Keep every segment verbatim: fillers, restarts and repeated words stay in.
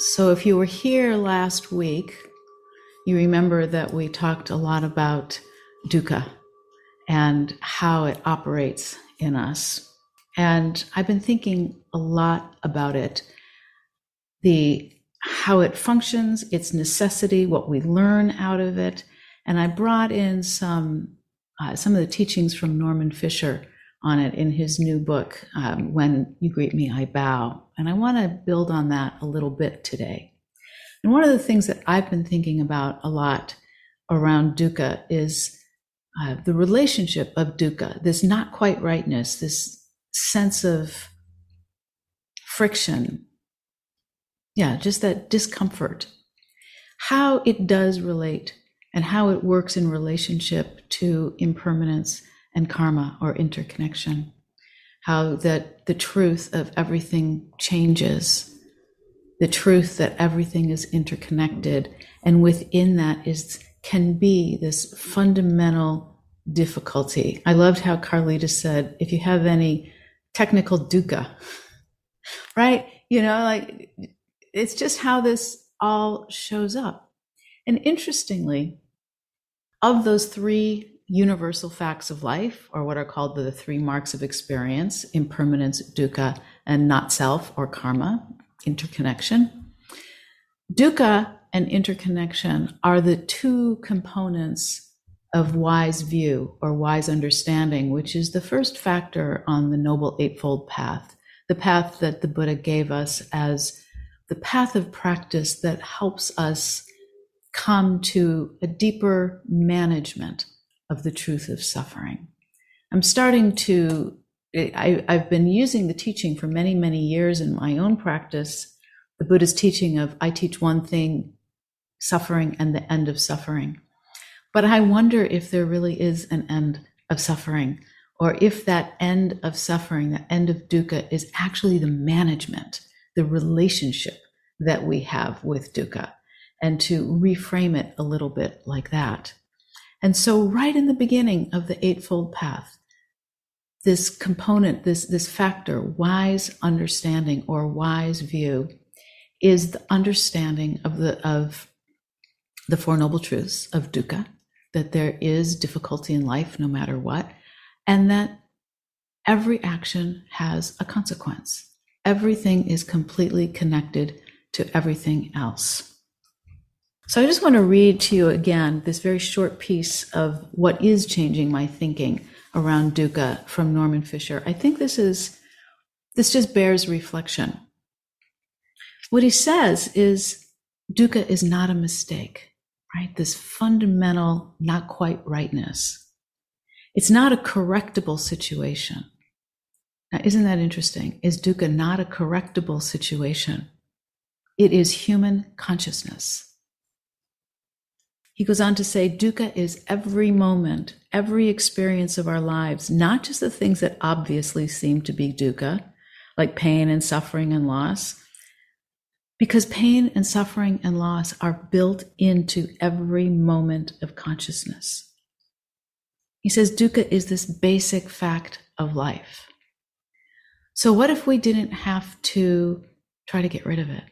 So if you were here last week, you remember that we talked a lot about dukkha and how it operates in us. And I've been thinking a lot about it, the how it functions, its necessity, what we learn out of it. And I brought in some uh, some of the teachings from Norman Fischer on it in his new book, um, When You Greet Me, I Bow. And I want to build on that a little bit today. And one of the things that I've been thinking about a lot around dukkha is uh, the relationship of dukkha, this not quite rightness, this sense of friction. Yeah, just that discomfort. How it does relate and how it works in relationship to impermanence and karma or interconnection. How that the truth of everything changes, the truth that everything is interconnected, and within that is can be this fundamental difficulty. I loved how Carlita said, if you have any technical dukkha, right? You know, like it's just how this all shows up. And interestingly, of those three universal facts of life, or what are called the three marks of experience, impermanence, dukkha, and not self or karma, interconnection, dukkha and interconnection are the two components of wise view or wise understanding, which is the first factor on the Noble Eightfold Path, the path that the Buddha gave us as the path of practice that helps us come to a deeper management of the truth of suffering. I'm starting to, I, I've been using the teaching for many, many years in my own practice, the Buddha's teaching of I teach one thing, suffering and the end of suffering. But I wonder if there really is an end of suffering, or if that end of suffering, the end of dukkha, is actually the management, the relationship that we have with dukkha, and to reframe it a little bit like that. And so right in the beginning of the Eightfold Path, this component, this, this factor, wise understanding or wise view, is the understanding of the, of the Four Noble Truths of dukkha, that there is difficulty in life no matter what, and that every action has a consequence. Everything is completely connected to everything else. So I just want to read to you again this very short piece of what is changing my thinking around dukkha from Norman Fischer. I think this is, this just bears reflection. What he says is dukkha is not a mistake, right? This fundamental not quite rightness. It's not a correctable situation. Now, isn't that interesting? Is dukkha not a correctable situation? It is human consciousness. He goes on to say, dukkha is every moment, every experience of our lives, not just the things that obviously seem to be dukkha, like pain and suffering and loss, because pain and suffering and loss are built into every moment of consciousness. He says dukkha is this basic fact of life. So what if we didn't have to try to get rid of it?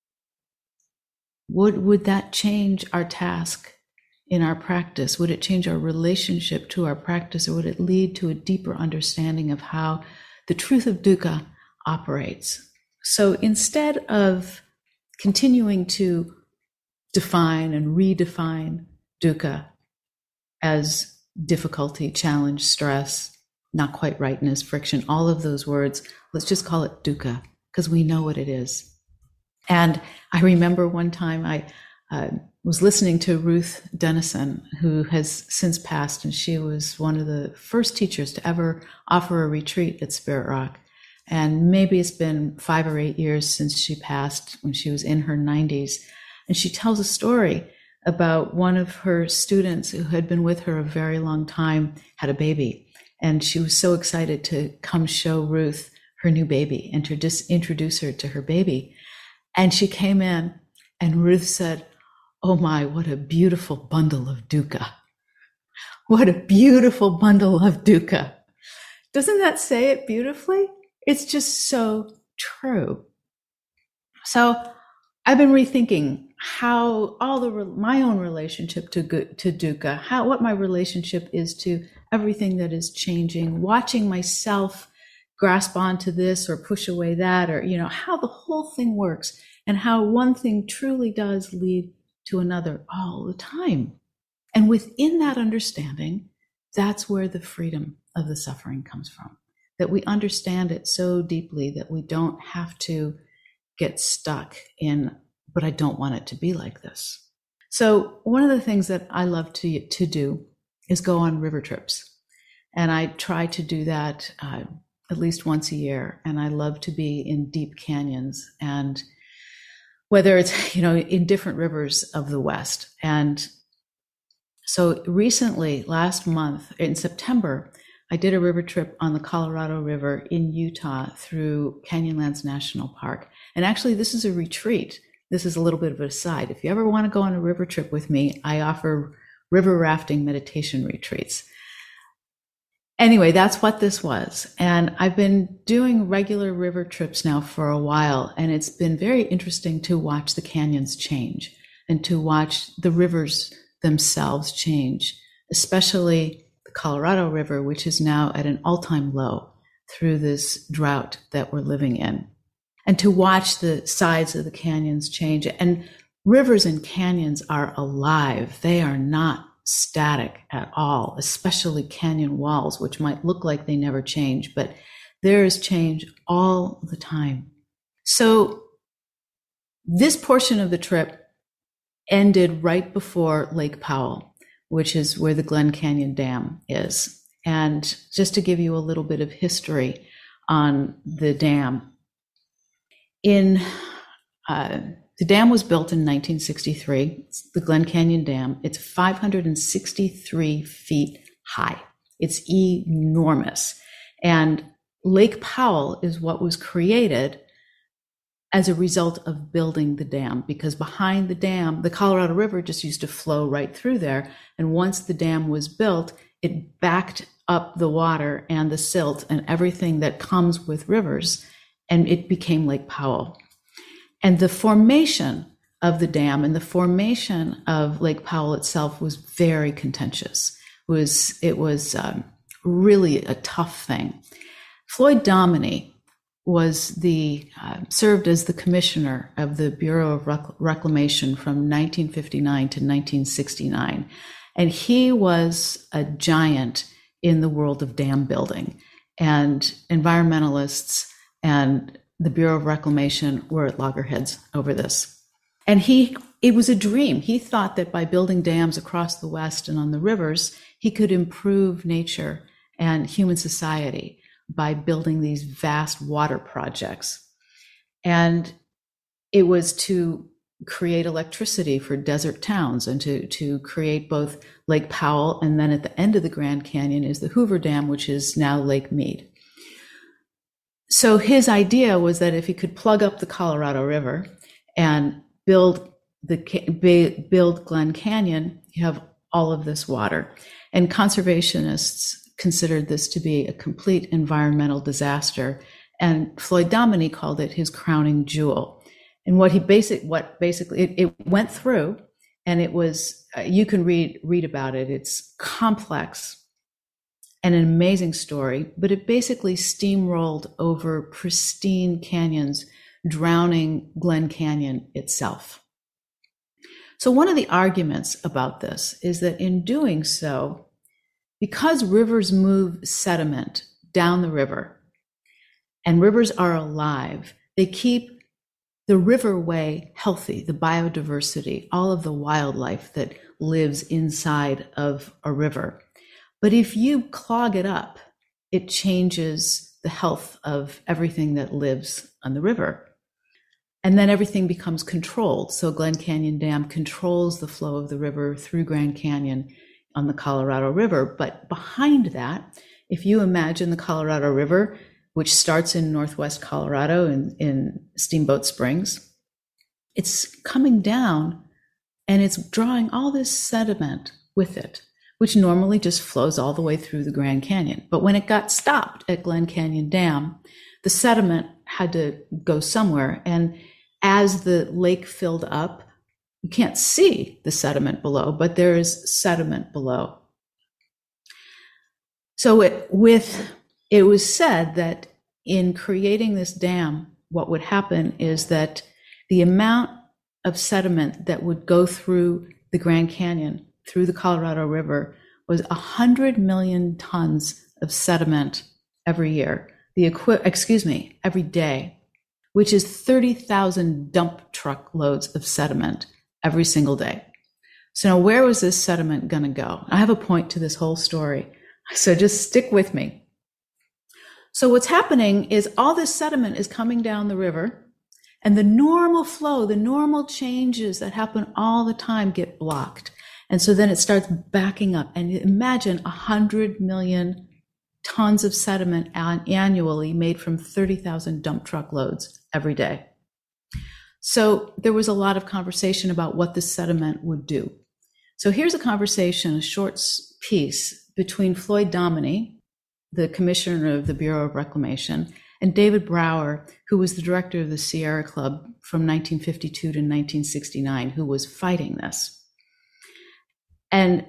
Would, would that change our task in our practice? Would it change our relationship to our practice, or would it lead to a deeper understanding of how the truth of dukkha operates? So instead of continuing to define and redefine dukkha as difficulty, challenge, stress, not quite rightness, friction, all of those words, let's just call it dukkha, because we know what it is. And I remember one time I uh, was listening to Ruth Dennison, who has since passed, and she was one of the first teachers to ever offer a retreat at Spirit Rock. And maybe it's been five or eight years since she passed, when she was in her nineties. And she tells a story about one of her students who had been with her a very long time, had a baby. And she was so excited to come show Ruth her new baby and to just introduce her to her baby. And she came in and Ruth said, "Oh my, what a beautiful bundle of dukkha. What a beautiful bundle of dukkha." Doesn't that say it beautifully? It's just so true. So I've been rethinking how all the my own relationship to to dukkha, how what my relationship is to everything that is changing, watching myself grasp onto this or push away that, or you know how the whole thing works, and how one thing truly does lead to another all the time. And within that understanding, that's where the freedom of the suffering comes from. That we understand it so deeply that we don't have to get stuck in, but I don't want it to be like this. So one of the things that I love to, to do is go on river trips. And I try to do that uh, at least once a year. And I love to be in deep canyons, and whether it's, you know, in different rivers of the West. And so recently, last month in September, I did a river trip on the Colorado River in Utah through Canyonlands National Park. And actually, this is a retreat. This is a little bit of an aside. If you ever want to go on a river trip with me, I offer river rafting meditation retreats. Anyway, that's what this was. And I've been doing regular river trips now for a while, and it's been very interesting to watch the canyons change and to watch the rivers themselves change, especially the Colorado River, which is now at an all-time low through this drought that we're living in. And to watch the sides of the canyons change. And rivers and canyons are alive. They are not static at all, especially canyon walls, which might look like they never change, but there is change all the time. So this portion of the trip ended right before Lake Powell, which is where the Glen Canyon Dam is. And just to give you a little bit of history on the dam, in uh, the dam was built in nineteen sixty-three. It's the Glen Canyon Dam. It's five hundred sixty-three feet high. It's enormous. And Lake Powell is what was created as a result of building the dam, because behind the dam, the Colorado River just used to flow right through there. And once the dam was built, it backed up the water and the silt and everything that comes with rivers, and it became Lake Powell. And the formation of the dam and the formation of Lake Powell itself was very contentious. It was, it was um, really a tough thing. Floyd Dominy was the uh, served as the commissioner of the Bureau of Rec- Reclamation from nineteen fifty-nine to nineteen sixty-nine. And he was a giant in the world of dam building. And environmentalists and the Bureau of Reclamation were at loggerheads over this. And he, it was a dream. He thought that by building dams across the West and on the rivers, he could improve nature and human society by building these vast water projects. And it was to create electricity for desert towns and to, to create both Lake Powell, and then at the end of the Grand Canyon is the Hoover Dam, which is now Lake Mead. So his idea was that if he could plug up the Colorado River and build the build Glen Canyon, you have all of this water. And conservationists considered this to be a complete environmental disaster. And Floyd Dominy called it his crowning jewel. And what he basic, what basically it, it went through, and it was, uh, you can read, read about it. It's complex and an amazing story, but it basically steamrolled over pristine canyons, drowning Glen Canyon itself. So one of the arguments about this is that in doing so, because rivers move sediment down the river, and rivers are alive, they keep the riverway healthy, the biodiversity, all of the wildlife that lives inside of a river. But if you clog it up, it changes the health of everything that lives on the river. And then everything becomes controlled. So Glen Canyon Dam controls the flow of the river through Grand Canyon on the Colorado River. But behind that, if you imagine the Colorado River, which starts in northwest Colorado in, in Steamboat Springs, it's coming down and it's drawing all this sediment with it, which normally just flows all the way through the Grand Canyon. But when it got stopped at Glen Canyon Dam, the sediment had to go somewhere. And as the lake filled up, you can't see the sediment below, but there is sediment below. So it, with, it was said that in creating this dam, what would happen is that the amount of sediment that would go through the Grand Canyon, through the Colorado River, was one hundred million tons of sediment every year. The equi- excuse me, every day, which is thirty thousand dump truck loads of sediment every single day. So now where was this sediment going to go? I have a point to this whole story, so just stick with me. So what's happening is all this sediment is coming down the river, and the normal flow, the normal changes that happen all the time get blocked. And so then it starts backing up. And imagine one hundred million tons of sediment annually made from thirty thousand dump truck loads every day. So there was a lot of conversation about what the sediment would do. So here's a conversation, a short piece between Floyd Dominy, the commissioner of the Bureau of Reclamation, and David Brower, who was the director of the Sierra Club from nineteen fifty-two to nineteen sixty-nine, who was fighting this. And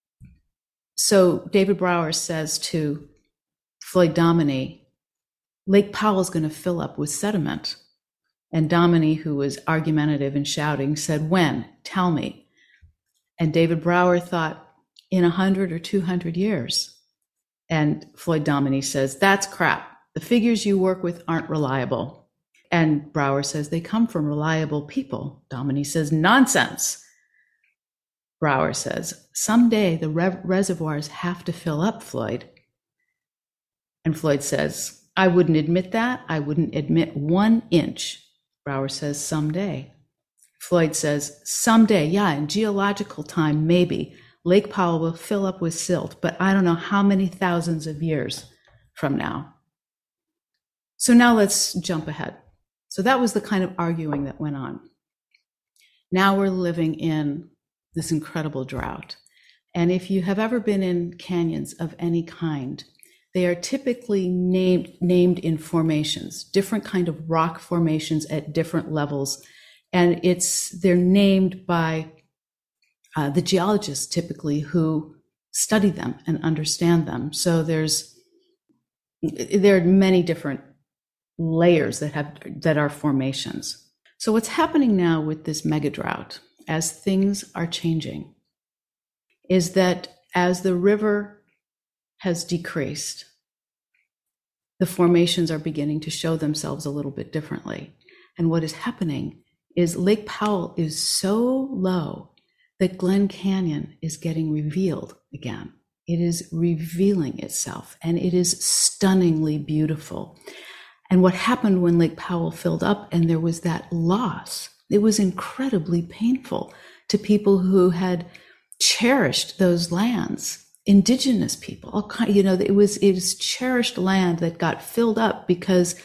so David Brower says to Floyd Dominy, Lake Powell is going to fill up with sediment. And Dominy, who was argumentative and shouting, said, when? Tell me. And David Brower thought, in one hundred or two hundred years. And Floyd Dominy says, that's crap. The figures you work with aren't reliable. And Brower says, they come from reliable people. Dominy says, nonsense. Brower says, someday the re- reservoirs have to fill up, Floyd. And Floyd says, I wouldn't admit that. I wouldn't admit one inch. Brower says, someday. Floyd says, someday, yeah, in geological time, maybe. Lake Powell will fill up with silt, but I don't know how many thousands of years from now. So now let's jump ahead. So that was the kind of arguing that went on. Now we're living in this incredible drought. And if you have ever been in canyons of any kind, they are typically named, named in formations, different kind of rock formations at different levels. And it's, they're named by uh, the geologists typically who study them and understand them. So there's, there are many different layers that have, that are formations. So what's happening now with this mega drought, as things are changing, is that as the river has decreased, the formations are beginning to show themselves a little bit differently. And what is happening is Lake Powell is so low that Glen Canyon is getting revealed again. It is revealing itself, and it is stunningly beautiful. And what happened when Lake Powell filled up and there was that loss, it was incredibly painful to people who had cherished those lands. Indigenous people, all kind, you know, it was it was cherished land that got filled up because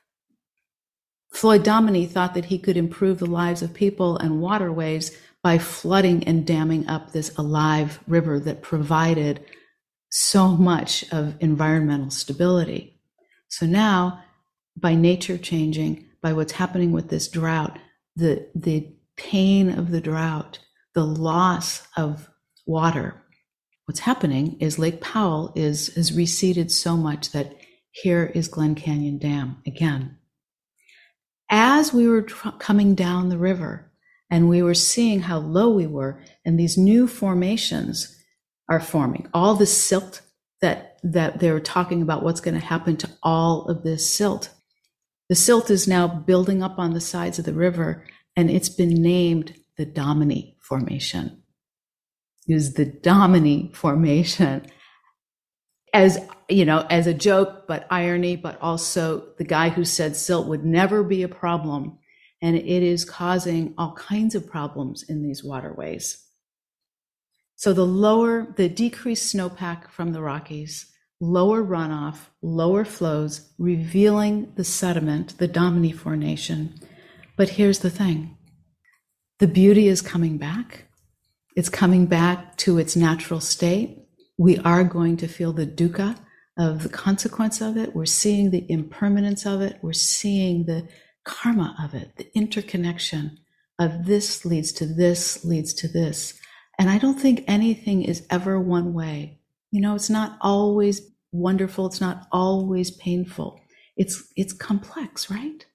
Floyd Dominy thought that he could improve the lives of people and waterways by flooding and damming up this alive river that provided so much of environmental stability. So now, by nature changing, by what's happening with this drought, the the pain of the drought, the loss of water, what's happening is Lake Powell is, is receded so much that here is Glen Canyon Dam again. As we were tr- coming down the river and we were seeing how low we were, and these new formations are forming, all the silt that, that they were talking about, what's going to happen to all of this silt. The silt is now building up on the sides of the river, and it's been named the Dominy Formation. Is the Dominy Formation, as you know, as a joke, but irony, but also the guy who said silt would never be a problem, and it is causing all kinds of problems in these waterways. So the lower, the decreased snowpack from the Rockies, lower runoff, lower flows, revealing the sediment, the Dominy Formation. But here's the thing, the beauty is coming back. It's coming back to its natural state. We are going to feel the dukkha of the consequence of it. We're seeing the impermanence of it. We're seeing the karma of it, the interconnection of this leads to this, leads to this. And I don't think anything is ever one way. You know, it's not always wonderful. It's not always painful. It's, it's complex, right?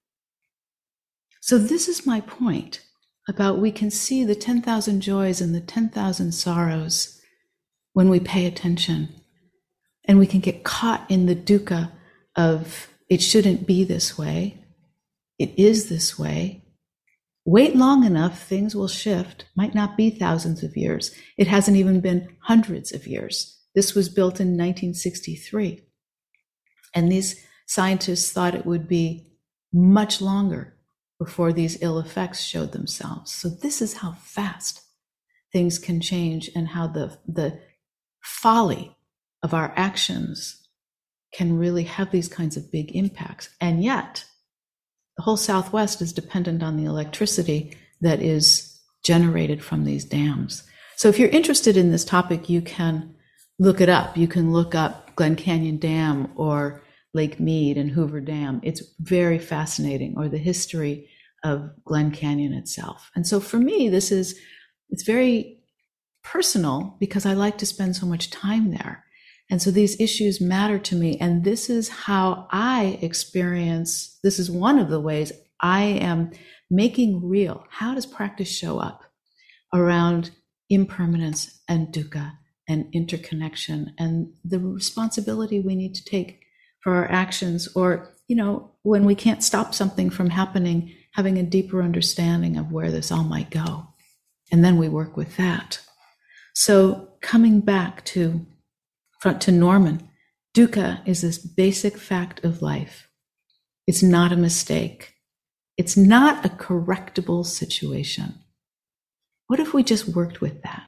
So this is my point about we can see the ten thousand joys and the ten thousand sorrows when we pay attention. And we can get caught in the dukkha of it shouldn't be this way. It is this way. Wait long enough, things will shift. Might not be thousands of years. It hasn't even been hundreds of years. This was built in nineteen sixty-three. And these scientists thought it would be much longer before these ill effects showed themselves. So this is how fast things can change and how the, the folly of our actions can really have these kinds of big impacts. And yet, the whole Southwest is dependent on the electricity that is generated from these dams. So if you're interested in this topic, you can look it up. You can look up Glen Canyon Dam or Lake Mead and Hoover Dam. It's very fascinating, or the history of Glen Canyon itself. And so for me, this is, it's very personal because I like to spend so much time there. And so these issues matter to me. And this is how I experience, this is one of the ways I am making real. How does practice show up around impermanence and dukkha and interconnection and the responsibility we need to take for our actions, or, you know, when we can't stop something from happening, having a deeper understanding of where this all might go. And then we work with that. So coming back to to Norman, dukkha is this basic fact of life. It's not a mistake. It's not a correctable situation. What if we just worked with that?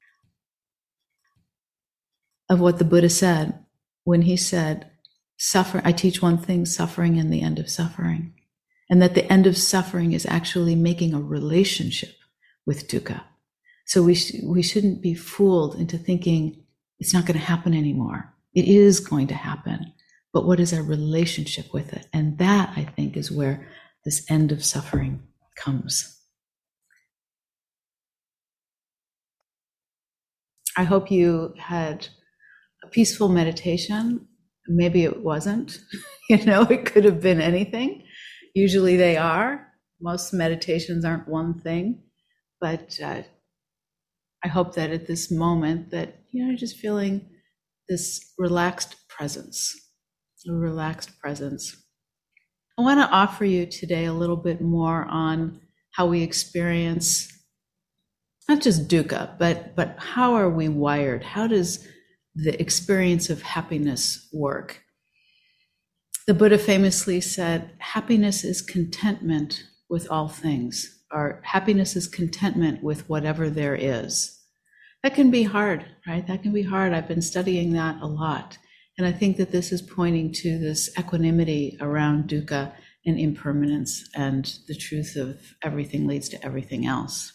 Of what the Buddha said when he said, "Suffer, I teach one thing, suffering and the end of suffering." And that the end of suffering is actually making a relationship with dukkha. So we, sh- we shouldn't be fooled into thinking it's not going to happen anymore. It is going to happen. But what is our relationship with it? And that, I think, is where this end of suffering comes. I hope you had a peaceful meditation. Maybe it wasn't. You know, it could have been anything. Usually they are. Most meditations aren't one thing. But uh, I hope that at this moment that, you know, just feeling this relaxed presence, a relaxed presence. I want to offer you today a little bit more on how we experience not just dukkha, but, but how are we wired? How does the experience of happiness work? The Buddha famously said, happiness is contentment with all things, or happiness is contentment with whatever there is. That can be hard, right? That can be hard. I've been studying that a lot. And I think that this is pointing to this equanimity around dukkha and impermanence and the truth of everything leads to everything else.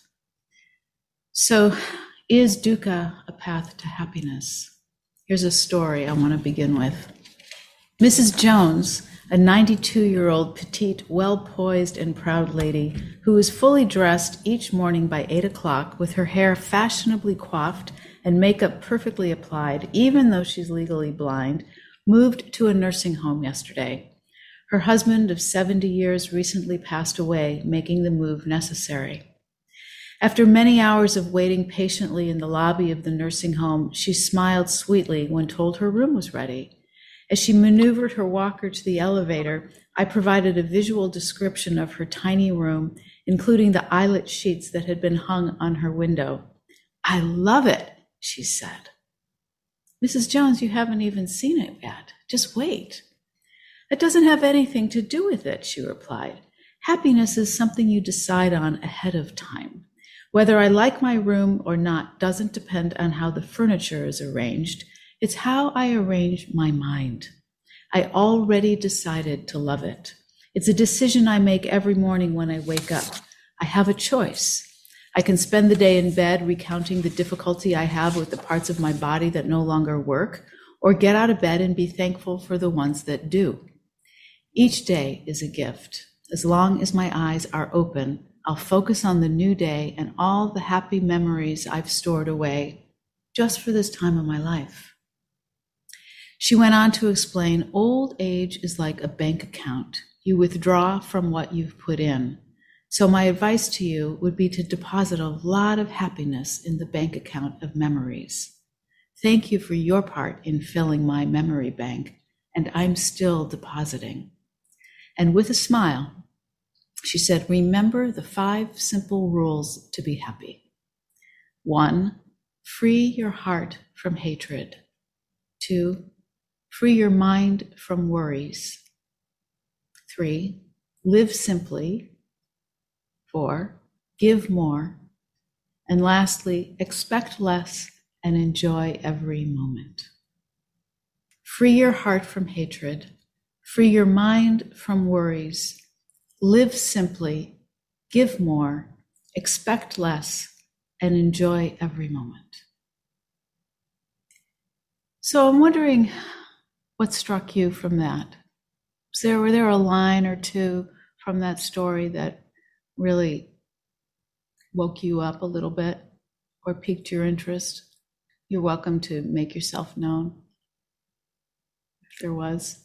So is dukkha a path to happiness? Here's a story I want to begin with. Missus Jones, a ninety-two-year-old, petite, well-poised and proud lady who is fully dressed each morning by eight o'clock with her hair fashionably coiffed and makeup perfectly applied, even though she's legally blind, moved to a nursing home yesterday. Her husband of seventy years recently passed away, making the move necessary. After many hours of waiting patiently in the lobby of the nursing home, she smiled sweetly when told her room was ready. As she maneuvered her walker to the elevator, I provided a visual description of her tiny room, including the eyelet sheets that had been hung on her window. "I love it," she said. "Missus Jones, you haven't even seen it yet. Just wait." "That doesn't have anything to do with it," she replied. "Happiness is something you decide on ahead of time. Whether I like my room or not doesn't depend on how the furniture is arranged. It's how I arrange my mind. I already decided to love it. It's a decision I make every morning when I wake up. I have a choice. I can spend the day in bed recounting the difficulty I have with the parts of my body that no longer work, or get out of bed and be thankful for the ones that do. Each day is a gift. As long as my eyes are open, I'll focus on the new day and all the happy memories I've stored away just for this time of my life. She went on to explain, old age is like a bank account. You withdraw from what you've put in. So my advice to you would be to deposit a lot of happiness in the bank account of memories. Thank you for your part in filling my memory bank, and I'm still depositing. And with a smile, she said, remember the five simple rules to be happy. One, free your heart from hatred. Two, free your mind from worries. Three, live simply. Four, give more. And lastly, expect less and enjoy every moment. Free your heart from hatred. Free your mind from worries. Live simply, give more, expect less, and enjoy every moment. So I'm wondering what struck you from that. Was there, were there a line or two from that story that really woke you up a little bit or piqued your interest? You're welcome to make yourself known if there was.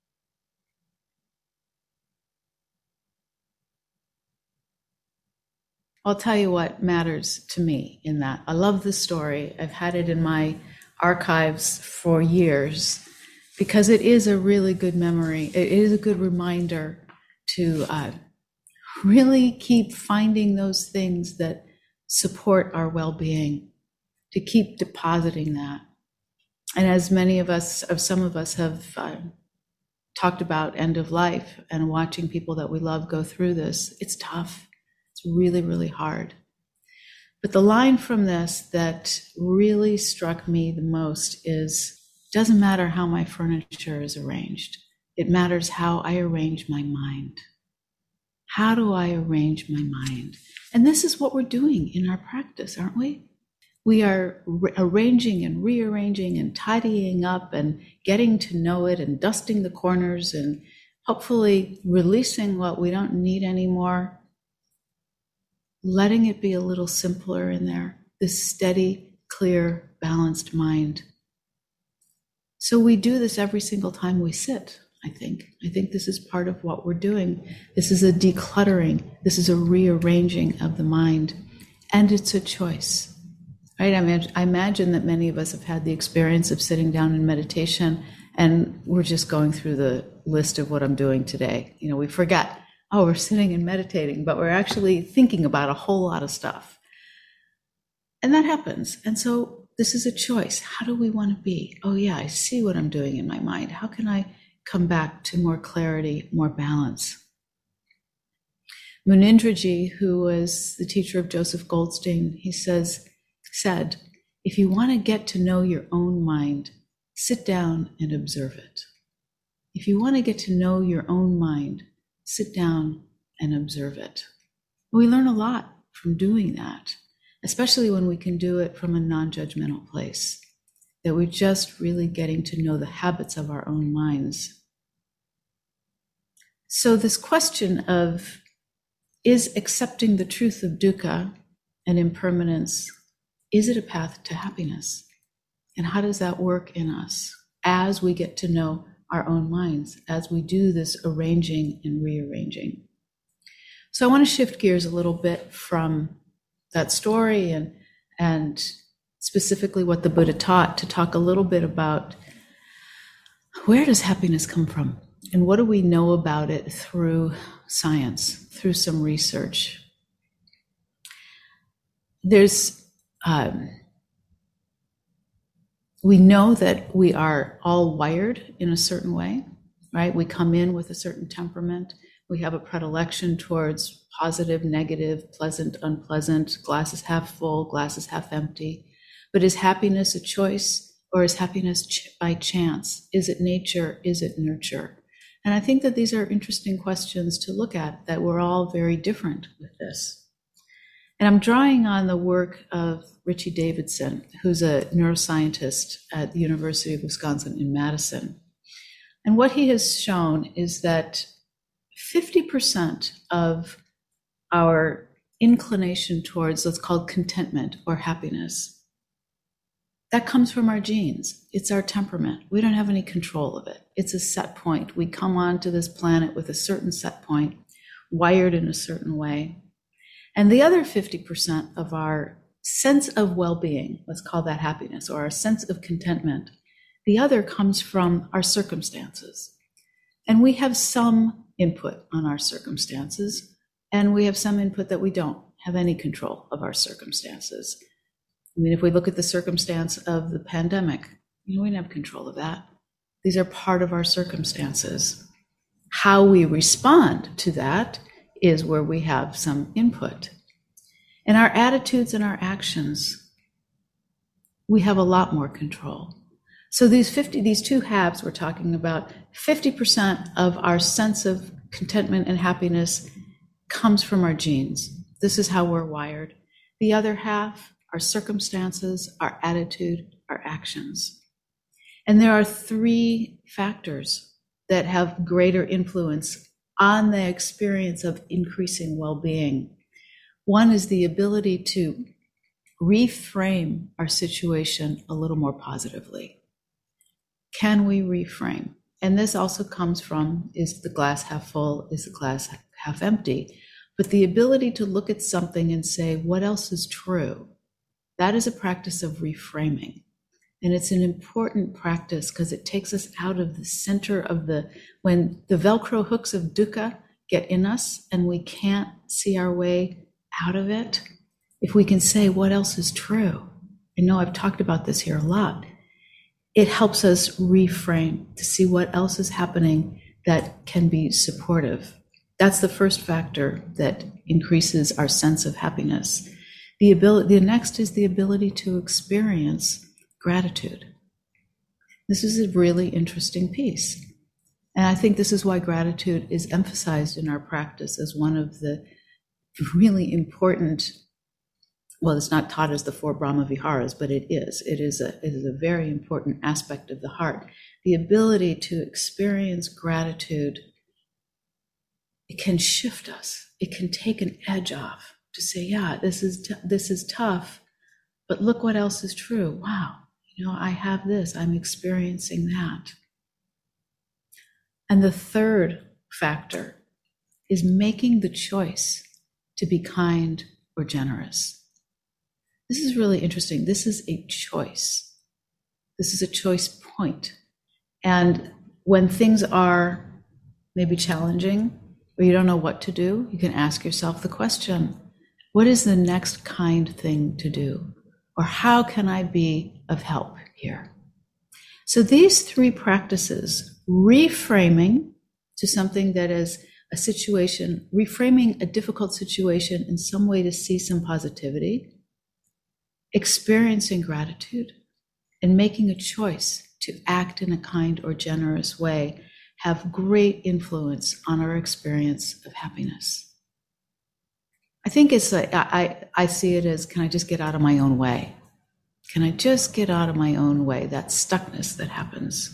I'll tell you what matters to me in that. I love this story. I've had it in my archives for years because it is a really good memory. It is a good reminder to uh, really keep finding those things that support our well-being, to keep depositing that. And as many of us, of some of us have uh, talked about end of life and watching people that we love go through this, it's tough. It's really, really hard. But the line from this that really struck me the most is, it doesn't matter how my furniture is arranged. It matters how I arrange my mind. How do I arrange my mind? And this is what we're doing in our practice, aren't we? We are re- arranging and rearranging and tidying up and getting to know it and dusting the corners and hopefully releasing what we don't need anymore. Letting it be a little simpler in there, this steady, clear, balanced mind. So we do this every single time we sit, I think. I think this is part of what we're doing. This is a decluttering. This is a rearranging of the mind. And it's a choice, right? I mean, I imagine that many of us have had the experience of sitting down in meditation and we're just going through the list of what I'm doing today. You know, we forget, oh, we're sitting and meditating, but we're actually thinking about a whole lot of stuff. And that happens. And so this is a choice. How do we want to be? Oh yeah, I see what I'm doing in my mind. How can I come back to more clarity, more balance? Munindraji, who was the teacher of Joseph Goldstein, he says, said, if you want to get to know your own mind, sit down and observe it. If you want to get to know your own mind, sit down and observe it. We learn a lot from doing that, especially when we can do it from a non-judgmental place, that we're just really getting to know the habits of our own minds. So this question of, is accepting the truth of dukkha and impermanence, is it a path to happiness? And how does that work in us as we get to know our own minds, as we do this arranging and rearranging? So I want to shift gears a little bit from that story and, and specifically what the Buddha taught, to talk a little bit about, where does happiness come from? And what do we know about it through science, through some research? There's, um, we know that we are all wired in a certain way, right? We come in with a certain temperament. We have a predilection towards positive, negative, pleasant, unpleasant, glasses half full, glasses half empty. But is happiness a choice, or is happiness ch- by chance? Is it nature? Is it nurture? And I think that these are interesting questions to look at, that we're all very different with this. And I'm drawing on the work of Richie Davidson, who's a neuroscientist at the University of Wisconsin in Madison. And what he has shown is that fifty percent of our inclination towards what's called contentment or happiness, that comes from our genes. It's our temperament. We don't have any control of it. It's a set point. We come onto this planet with a certain set point, wired in a certain way. And the other fifty percent of our sense of well-being, let's call that happiness, or our sense of contentment, the other comes from our circumstances. And we have some input on our circumstances, and we have some input that we don't have any control of our circumstances. I mean, if we look at the circumstance of the pandemic, you know, we didn't have control of that. These are part of our circumstances. How we respond to that is where we have some input. And our attitudes and our actions, we have a lot more control. So these fifty, these two halves we're talking about, fifty percent of our sense of contentment and happiness comes from our genes. This is how we're wired. The other half, our circumstances, our attitude, our actions. And there are three factors that have greater influence on the experience of increasing well-being. One is the ability to reframe our situation a little more positively. Can we reframe? And this also comes from, is the glass half full, is the glass half empty? But the ability to look at something and say, what else is true? That is a practice of reframing. And it's an important practice because it takes us out of the center of the, when the Velcro hooks of dukkha get in us and we can't see our way out of it, if we can say, what else is true? I know I've talked about this here a lot. It helps us reframe to see what else is happening that can be supportive. That's the first factor that increases our sense of happiness. The ability, the next is the ability to experience gratitude. This is a really interesting piece. And I think this is why gratitude is emphasized in our practice as one of the really important, well, it's not taught as the four Brahma Viharas, but it is. It is a, it is a very important aspect of the heart. The ability to experience gratitude, it can shift us. It can take an edge off to say, yeah, this is t- this is tough, but look what else is true. Wow, you know, I have this, I'm experiencing that. And the third factor is making the choice to be kind or generous. This is really interesting. This is a choice. This is a choice point. And when things are maybe challenging or you don't know what to do, you can ask yourself the question, what is the next kind thing to do? Or how can I be of help here? So these three practices, reframing to something that is a situation, reframing a difficult situation in some way to see some positivity, experiencing gratitude, and making a choice to act in a kind or generous way have great influence on our experience of happiness. I think it's like, I, I see it as, can I just get out of my own way? Can I just get out of my own way? That stuckness that happens.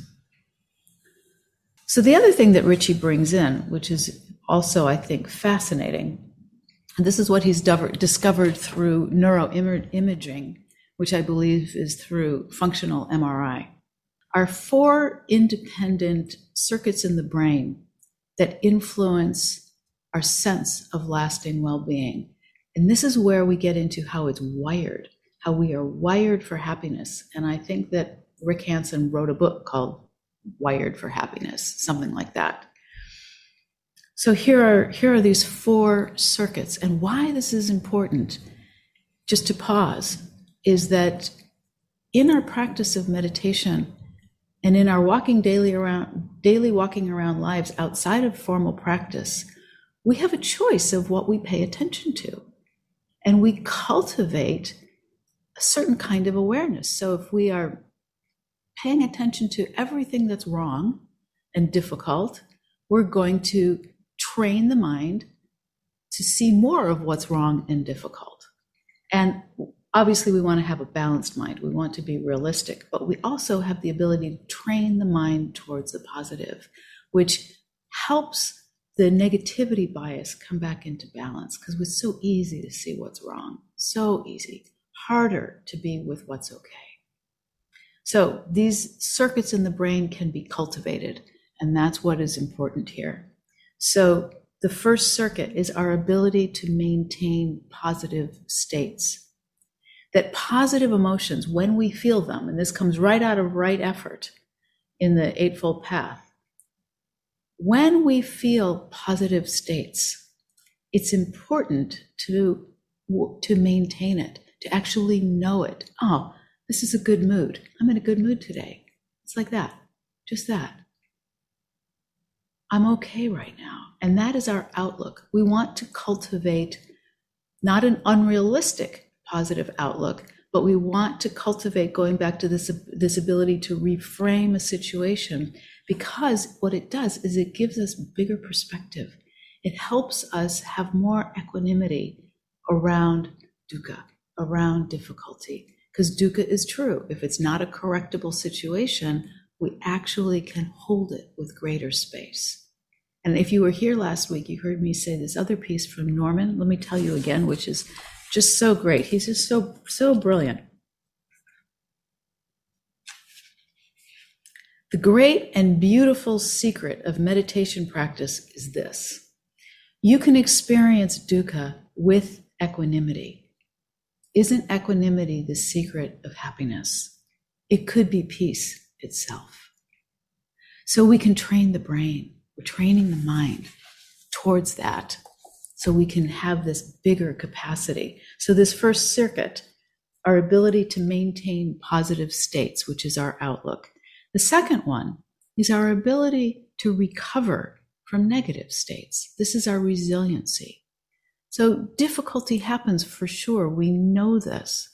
So the other thing that Richie brings in, which is also, I think, fascinating, and this is what he's discovered through neuroimaging, which I believe is through functional M R I, are four independent circuits in the brain that influence our sense of lasting well-being. And this is where we get into how it's wired, how we are wired for happiness. And I think that Rick Hanson wrote a book called Wired for Happiness, something like that. So here are, here are these four circuits. And why this is important, just to pause, is that in our practice of meditation and in our walking daily around, daily walking around lives outside of formal practice, we have a choice of what we pay attention to. And we cultivate a certain kind of awareness. So if we are paying attention to everything that's wrong and difficult, we're going to train the mind to see more of what's wrong and difficult. And obviously we want to have a balanced mind. We want to be realistic, but we also have the ability to train the mind towards the positive, which helps the negativity bias come back into balance, because it's so easy to see what's wrong. So easy. Harder to be with what's okay. So these circuits in the brain can be cultivated, and that's what is important here. So the first circuit is our ability to maintain positive states. That positive emotions, when we feel them, and this comes right out of right effort in the Eightfold Path, when we feel positive states, it's important to, to maintain it, to actually know it. Oh, this is a good mood. I'm in a good mood today. It's like that, just that. I'm okay right now. And that is our outlook. We want to cultivate not an unrealistic positive outlook, but we want to cultivate, going back to this, this ability to reframe a situation, because what it does is it gives us bigger perspective. It helps us have more equanimity around dukkha, around difficulty. Because dukkha is true. If it's not a correctable situation, we actually can hold it with greater space. And if you were here last week, you heard me say this other piece from Norman. Let me tell you again, which is just so great. He's just so, so brilliant. The great and beautiful secret of meditation practice is this. You can experience dukkha with equanimity. Isn't equanimity the secret of happiness? It could be peace itself. So we can train the brain. We're training the mind towards that, so we can have this bigger capacity. So this first circuit, our ability to maintain positive states, which is our outlook. The second one is our ability to recover from negative states. This is our resiliency. So difficulty happens for sure. We know this.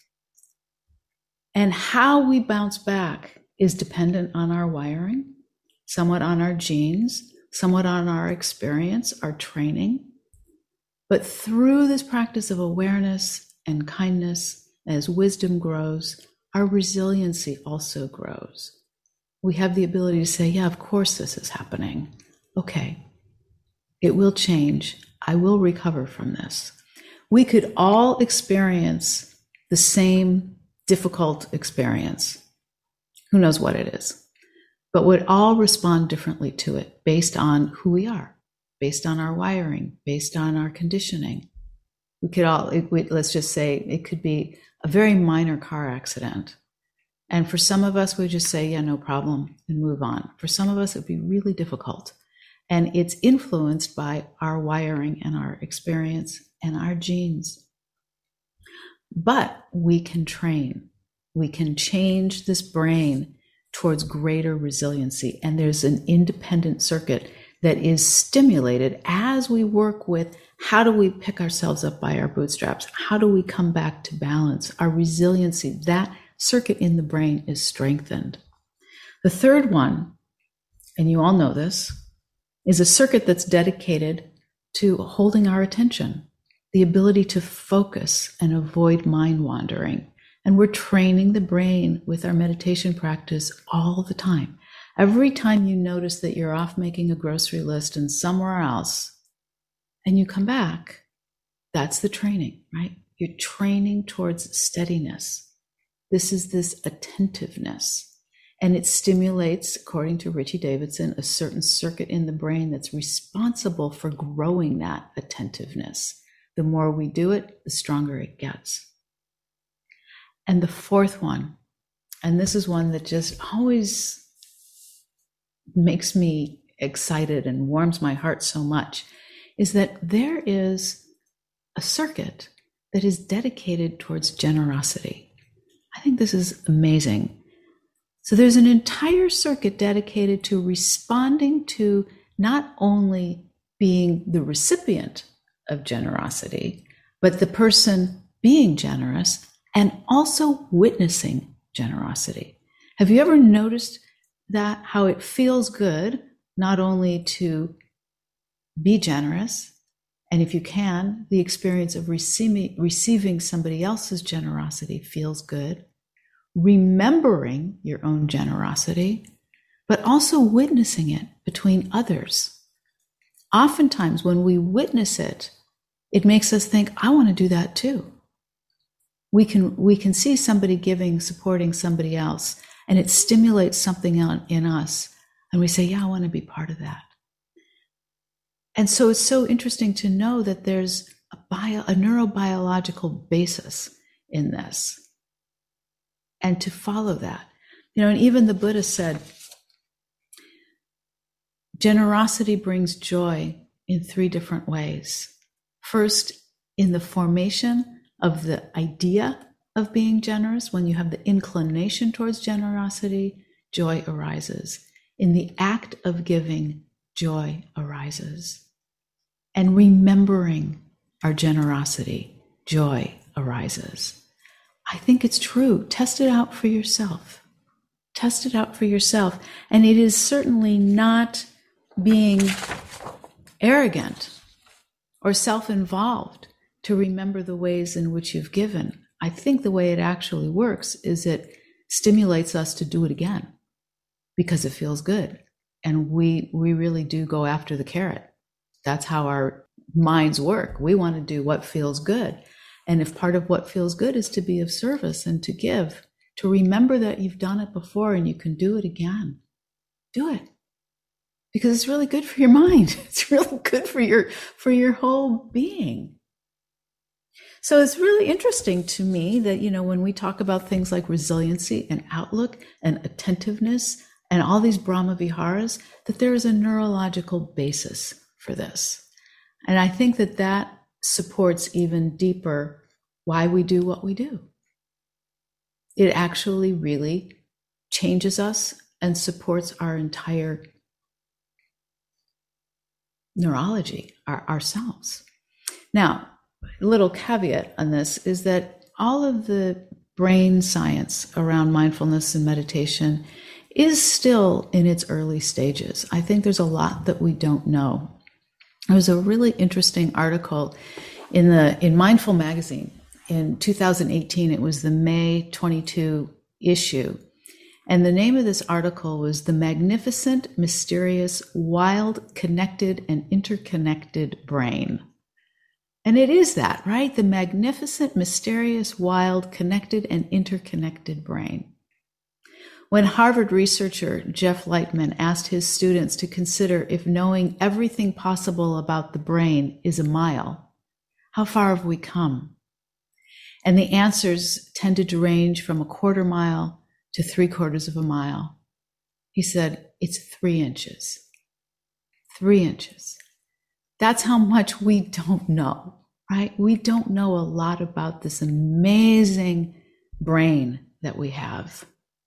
And how we bounce back is dependent on our wiring, somewhat on our genes, somewhat on our experience, our training. But through this practice of awareness and kindness, as wisdom grows, our resiliency also grows. We have the ability to say, yeah, of course this is happening. Okay, it will change. I will recover from this. We could all experience the same difficult experience. Who knows what it is? But would all respond differently to it based on who we are, based on our wiring, based on our conditioning. We could all, it, we, let's just say it could be a very minor car accident. And for some of us, we just say, yeah, no problem, and move on. For some of us, it'd be really difficult. And it's influenced by our wiring and our experience and our genes. But we can train. We can change this brain towards greater resiliency. And there's an independent circuit that is stimulated as we work with how do we pick ourselves up by our bootstraps? How do we come back to balance? Our resiliency, that circuit in the brain is strengthened. The third one, and you all know this, is a circuit that's dedicated to holding our attention, the ability to focus and avoid mind wandering. And we're training the brain with our meditation practice all the time. Every time you notice that you're off making a grocery list and somewhere else, and you come back, that's the training, right? You're training towards steadiness. This is this attentiveness. And it stimulates, according to Richie Davidson, a certain circuit in the brain that's responsible for growing that attentiveness. The more we do it, the stronger it gets. And the fourth one, and this is one that just always makes me excited and warms my heart so much, is that there is a circuit that is dedicated towards generosity. I think this is amazing. So there's an entire circuit dedicated to responding to not only being the recipient of generosity, but the person being generous and also witnessing generosity. Have you ever noticed that, how it feels good not only to be generous, and if you can, the experience of receiving, receiving somebody else's generosity feels good, remembering your own generosity, but also witnessing it between others. oftentimes when we witness it, it makes us think, I want to do that too. We can, we can see somebody giving, supporting somebody else, and it stimulates something in us. And we say, yeah, I want to be part of that. And so it's so interesting to know that there's a, bio, a neurobiological basis in this, and to follow that. You know, and even the Buddha said, generosity brings joy in three different ways. First, in the formation of the idea of being generous. When you have the inclination towards generosity, joy arises. In the act of giving, joy arises. And remembering our generosity, joy arises. I think it's true. Test it out for yourself. Test it out for yourself. And it is certainly not being arrogant or self-involved to remember the ways in which you've given. I think the way it actually works is it stimulates us to do it again because it feels good. And we we really do go after the carrot. That's how our minds work. We want to do what feels good. And if part of what feels good is to be of service and to give, to remember that you've done it before and you can do it again, do it. Because it's really good for your mind. It's really good for your, for your whole being. So it's really interesting to me that, you know, when we talk about things like resiliency and outlook and attentiveness and all these Brahma Viharas, that there is a neurological basis for this. And I think that that supports even deeper why we do what we do. It actually really changes us and supports our entire neurology, our, ourselves. Now, a little caveat on this is that all of the brain science around mindfulness and meditation is still in its early stages. I think there's a lot that we don't know. There was a really interesting article in the in Mindful Magazine in two thousand eighteen. It was the May twenty-two issue. And the name of this article was The Magnificent, Mysterious, Wild, Connected, and Interconnected Brain. And it is that, right? The magnificent, mysterious, wild, connected, and interconnected brain. When Harvard researcher Jeff Lightman asked his students to consider if knowing everything possible about the brain is a mile, how far have we come? And the answers tended to range from a quarter mile to three quarters of a mile. He said, it's three inches. Three inches. That's how much we don't know, right? We don't know a lot about this amazing brain that we have.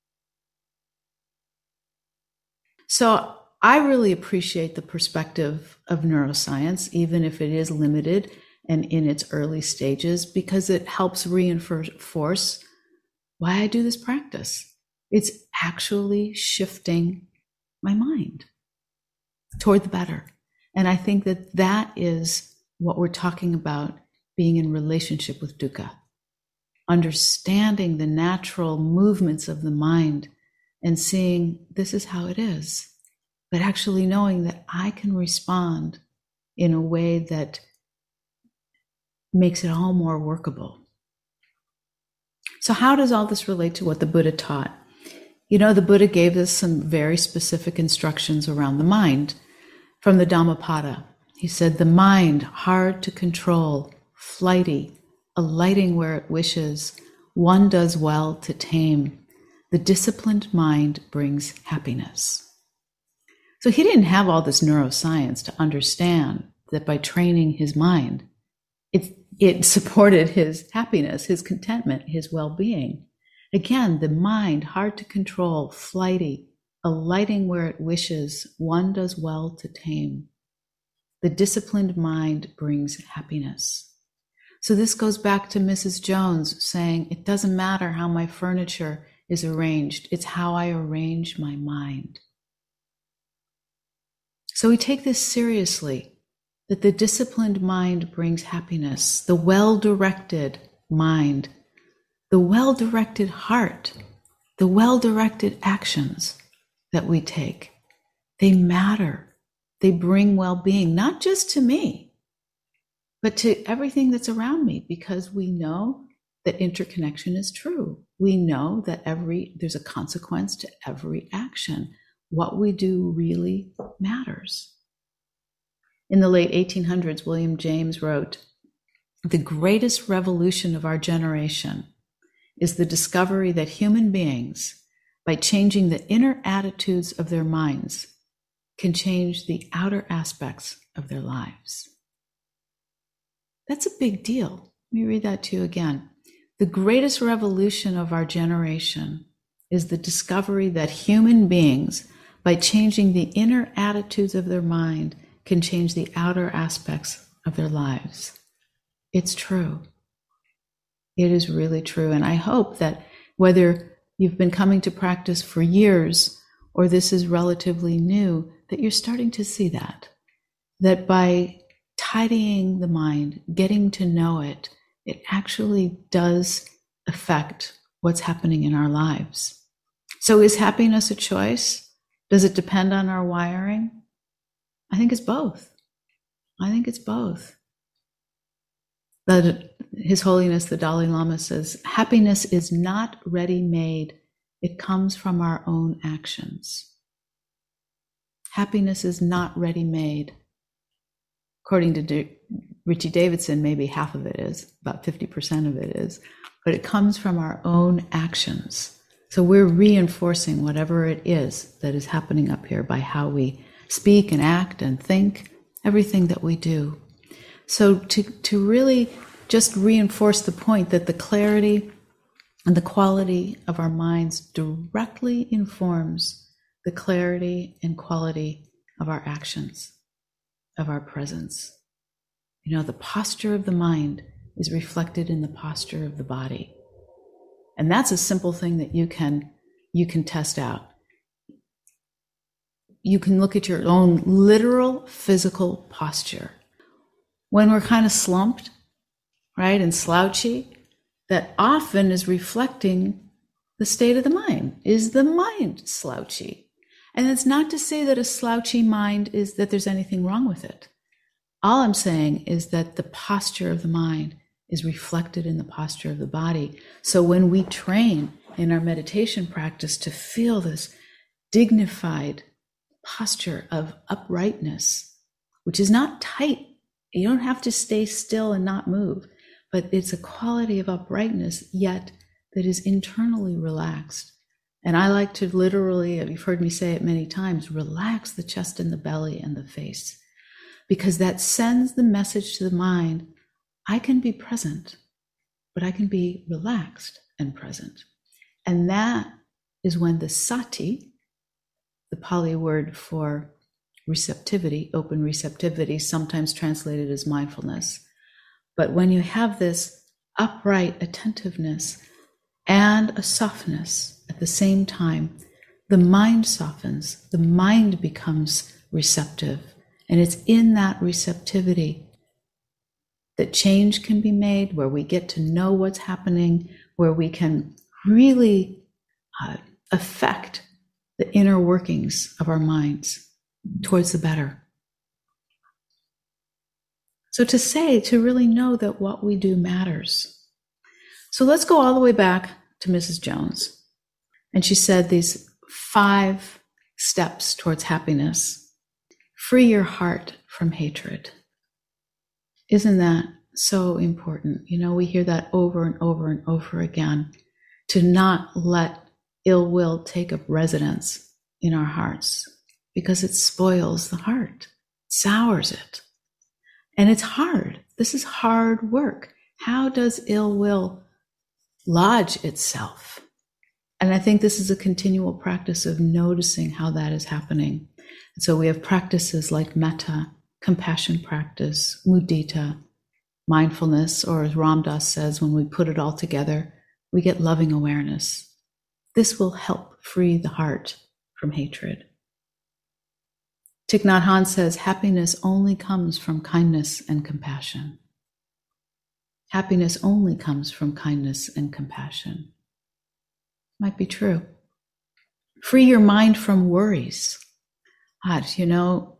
So I really appreciate the perspective of neuroscience, even if it is limited and in its early stages, because it helps reinforce why I do this practice. It's actually shifting my mind toward the better. And I think that that is what we're talking about, being in relationship with dukkha, understanding the natural movements of the mind and seeing this is how it is, but actually knowing that I can respond in a way that makes it all more workable. So how does all this relate to what the Buddha taught? You know, the Buddha gave us some very specific instructions around the mind from the Dhammapada. He said, the mind, hard to control, flighty, alighting where it wishes, one does well to tame. The disciplined mind brings happiness. So he didn't have all this neuroscience to understand that by training his mind, it, it supported his happiness, his contentment, his well-being. Again, the mind, hard to control, flighty, alighting where it wishes, one does well to tame. The disciplined mind brings happiness. So this goes back to Missus Jones saying, it doesn't matter how my furniture is arranged, it's how I arrange my mind. So we take this seriously, that the disciplined mind brings happiness, the well-directed mind, the well-directed heart, the well-directed actions that we take. They matter. They bring well-being, not just to me, but to everything that's around me, because we know that interconnection is true. We know that every there's a consequence to every action. What we do really matters. In the late eighteen hundreds, William James wrote, "The greatest revolution of our generation is the discovery that human beings, by changing the inner attitudes of their minds, can change the outer aspects of their lives." That's a big deal. Let me read that to you again. The greatest revolution of our generation is the discovery that human beings, by changing the inner attitudes of their mind, can change the outer aspects of their lives. It's true. It is really true. And I hope that whether you've been coming to practice for years or this is relatively new, that you're starting to see that. That by tidying the mind, getting to know it, it actually does affect what's happening in our lives. So is happiness a choice? Does it depend on our wiring? I think it's both. I think it's both. But His Holiness the Dalai Lama says, happiness is not ready-made. It comes from our own actions. Happiness is not ready-made. According to D- Richie Davidson, maybe half of it is, about fifty percent of it is, but it comes from our own actions. So we're reinforcing whatever it is that is happening up here by how we speak and act and think, everything that we do. So to, to really just reinforce the point that the clarity and the quality of our minds directly informs the clarity and quality of our actions, of our presence. You know, the posture of the mind is reflected in the posture of the body. And that's a simple thing that you can you can test out. You can look at your own literal physical posture. When we're kind of slumped, right, and slouchy, that often is reflecting the state of the mind. Is the mind slouchy? And it's not to say that a slouchy mind is that there's anything wrong with it. All I'm saying is that the posture of the mind is reflected in the posture of the body. So when we train in our meditation practice to feel this dignified posture of uprightness, which is not tight, you don't have to stay still and not move, but it's a quality of uprightness, yet that is internally relaxed. And I like to literally, you've heard me say it many times, relax the chest and the belly and the face, because that sends the message to the mind, I can be present, but I can be relaxed and present. And that is when the sati, the Pali word for receptivity, open receptivity, sometimes translated as mindfulness. But when you have this upright attentiveness and a softness at the same time, the mind softens, the mind becomes receptive. And it's in that receptivity that change can be made, where we get to know what's happening, where we can really uh, affect the inner workings of our minds towards the better. So to say, to really know that what we do matters. So let's go all the way back to Missus Jones. And she said these five steps towards happiness. Free your heart from hatred. Isn't that so important? You know, we hear that over and over and over again, to not let ill will take up residence in our hearts, because it spoils the heart, sours it. And it's hard. This is hard work. How does ill will lodge itself? And I think this is a continual practice of noticing how that is happening. So we have practices like metta, compassion practice, mudita, mindfulness, or as Ram Dass says, when we put it all together, we get loving awareness. This will help free the heart from hatred. Thich Nhat Hanh says, happiness only comes from kindness and compassion. Happiness only comes from kindness and compassion. Might be true. Free your mind from worries. God, you know,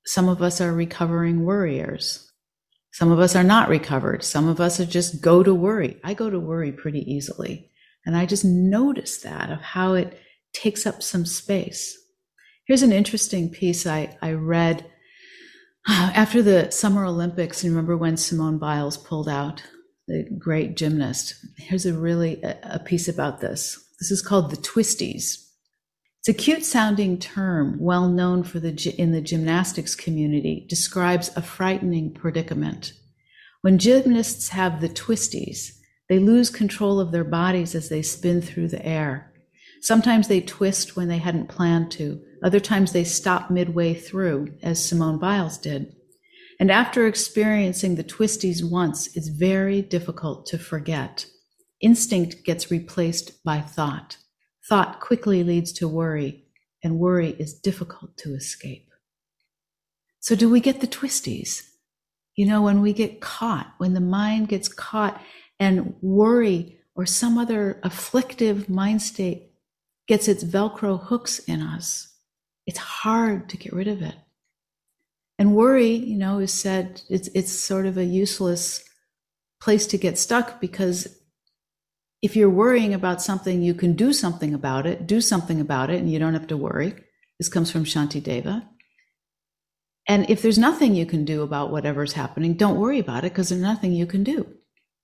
some of us are recovering worriers. Some of us are not recovered. Some of us are just go to worry. I go to worry pretty easily. And I just notice that of how it takes up some space. Here's an interesting piece I, I read after the Summer Olympics. And remember when Simone Biles pulled out, the great gymnast. Here's a really a, a piece about this. This is called the twisties. It's a cute sounding term, well known for the in the gymnastics community, describes a frightening predicament. When gymnasts have the twisties, they lose control of their bodies as they spin through the air. Sometimes they twist when they hadn't planned to. Other times they stop midway through, as Simone Biles did. And after experiencing the twisties once, it's very difficult to forget. Instinct gets replaced by thought. Thought quickly leads to worry, and worry is difficult to escape. So do we get the twisties? You know, when we get caught, when the mind gets caught and worry or some other afflictive mind state gets its Velcro hooks in us, it's hard to get rid of it. And worry, you know, is said it's it's sort of a useless place to get stuck, because if you're worrying about something, you can do something about it, do something about it, and you don't have to worry. This comes from Shantideva. And if there's nothing you can do about whatever's happening, don't worry about it, because there's nothing you can do.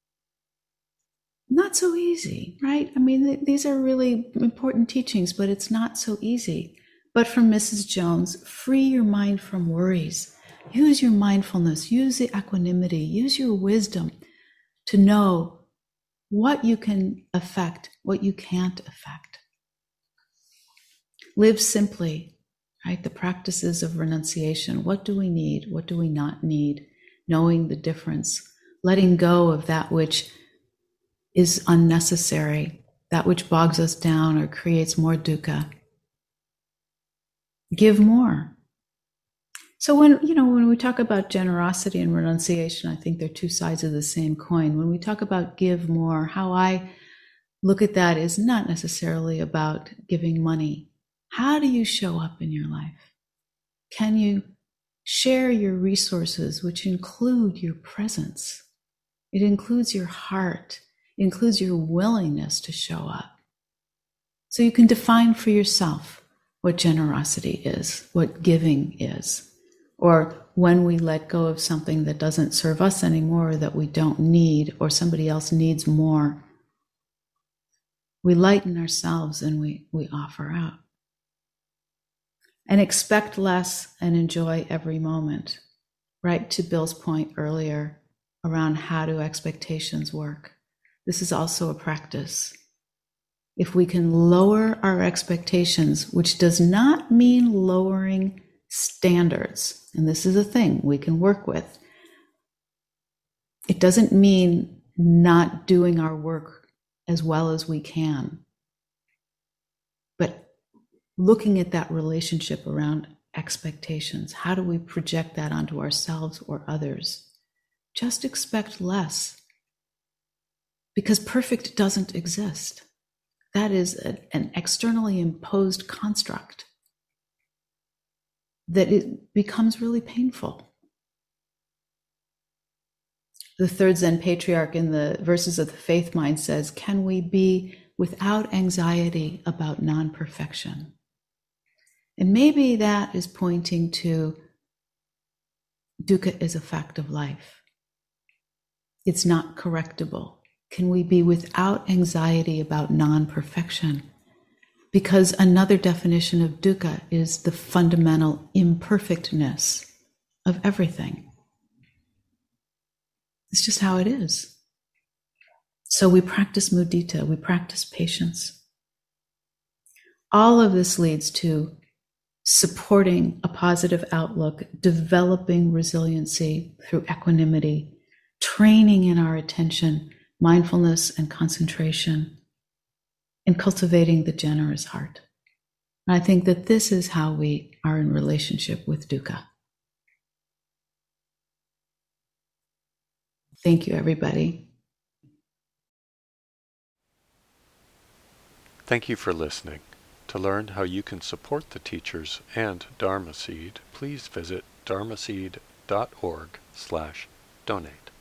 Not so easy, right? I mean, th- these are really important teachings, but it's not so easy. But from Missus Jones, free your mind from worries. Use your mindfulness, use the equanimity, use your wisdom to know what you can affect, what you can't affect. Live simply, right? The practices of renunciation. What do we need? What do we not need? Knowing the difference, letting go of that which is unnecessary, that which bogs us down or creates more dukkha. Give more. So when, you know, when we talk about generosity and renunciation, I think they're two sides of the same coin. When we talk about give more, how I look at that is not necessarily about giving money. How do you show up in your life? Can you share your resources, which include your presence? It includes your heart. It includes your willingness to show up. So you can define for yourself what generosity is, what giving is. Or when we let go of something that doesn't serve us anymore, or that we don't need, or somebody else needs more, we lighten ourselves and we, we offer out. And expect less and enjoy every moment. Right to Bill's point earlier around how do expectations work. This is also a practice. If we can lower our expectations, which does not mean lowering standards, and this is a thing we can work with. It doesn't mean not doing our work as well as we can, but looking at that relationship around expectations. How do we project that onto ourselves or others? Just expect less, because perfect doesn't exist. That is a, an externally imposed construct that it becomes really painful. The third Zen patriarch in the Verses of the Faith Mind says, can we be without anxiety about non-perfection? And maybe that is pointing to dukkha is a fact of life. It's not correctable. Can we be without anxiety about non-perfection? Because another definition of dukkha is the fundamental imperfectness of everything. It's just how it is. So we practice mudita, we practice patience. All of this leads to supporting a positive outlook, developing resiliency through equanimity, training in our attention, mindfulness and concentration, and cultivating the generous heart. And I think that this is how we are in relationship with dukkha. Thank you, everybody. Thank you for listening. To learn how you can support the teachers and Dharma Seed, please visit dharmaseed dot org slash donate.